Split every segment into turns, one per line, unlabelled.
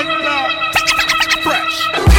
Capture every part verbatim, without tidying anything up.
right now. Fresh.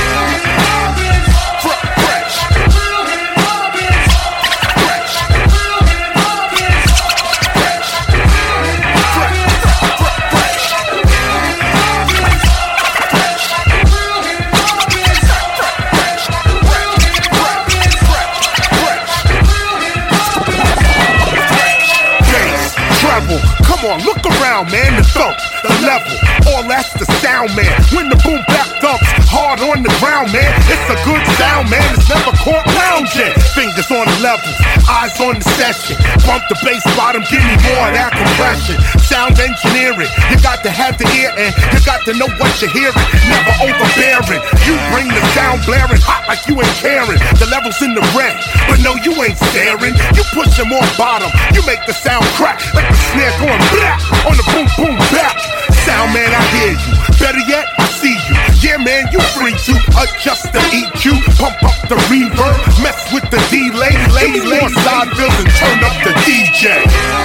Come on, look around, man, the thump, the level, all that's the sound, man. When the boom bap thumps hard on the ground, man, it's a good sound, man. It's never caught lounging. Fingers on the levels, eyes on the session. Bump the bass bottom, give me more of that compression. Sound engineering, you got to have the ear and you got to know what you're hearing. Never overbearing, you bring the sound blaring hot like you ain't caring. The level's in the red, but no, you ain't staring. You pushing more bottom, you make the sound crack like the snare going black on the boom boom bap. Sound man, I hear you. Better yet, I see you. Yeah, man, you free to adjust the E Q, pump up the reverb, mess with the delay, lay more side bills and turn up the D J.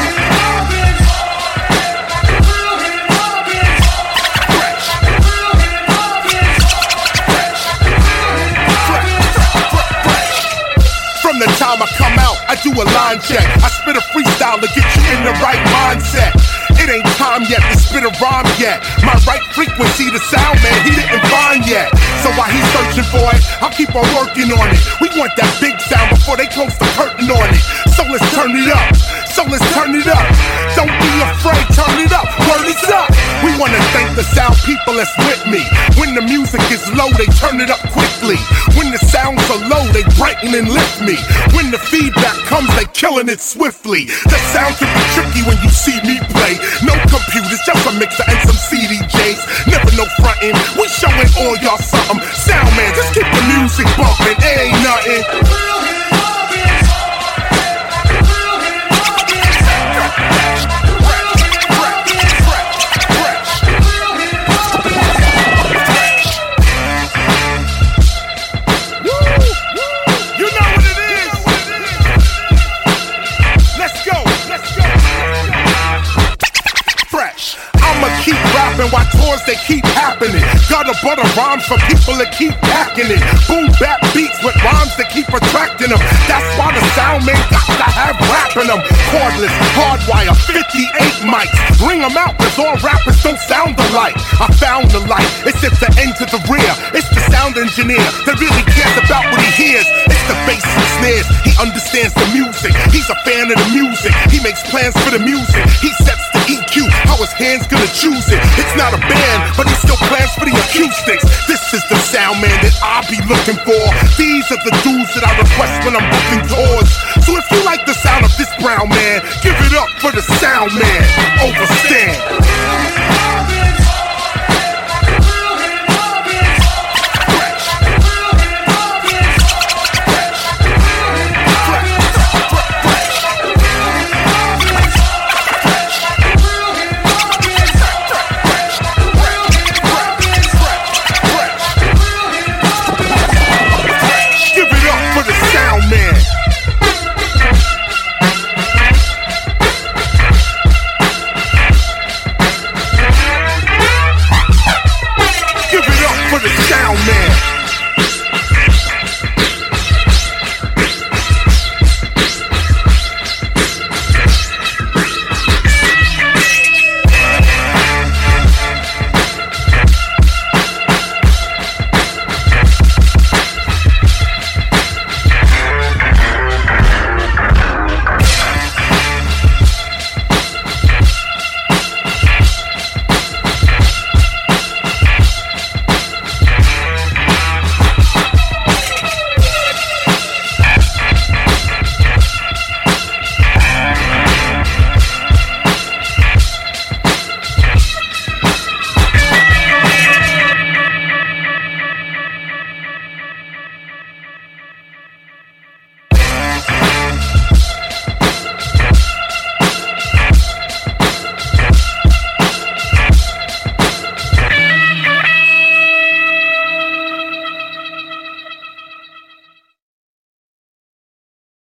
From the time I come out, I do a line check. I spit a freestyle to get you in the right mindset. It ain't time yet to spit a rhyme yet. My right frequency, the sound man, he didn't find yet. So while he's searching for it, I'll keep on working on it. We want that big sound before they close the curtain on it. So let's turn it up, so let's turn it up. Don't be afraid, turn it up, word is up. We wanna thank the sound people that's with me. When the music is low, they turn it up quickly. When the sounds are low, they brighten and lift me. When the feedback comes, they killing it swiftly. The sound can be tricky when you see me play. No computers, just a mixer and some C D Js. Never no frontin', we showing all y'all something. Sound man, just keep the music bumpin', it ain't nothing. Why tours they keep happening. Gotta butter rhymes for people that keep packing it. Boom bap beats with rhymes that keep attracting them. That's why the sound man got to have rapping them. Cordless, hardwire, fifty-eight mics. Ring them out cause all rappers don't sound alike. I found the light, it's at the end to the rear. It's the sound engineer that really cares about what he hears. It's the bass and snares, he understands the music. He's a fan of the music, he makes plans for the music. He sets the E Q, how his hands gonna choose it. It's not a band, but he still plans for the acoustics. This is the sound man that I be looking for. These are the dudes that I request when I'm booking tours. So if you like the sound of this brown man, give it up for the sound man. Overstand.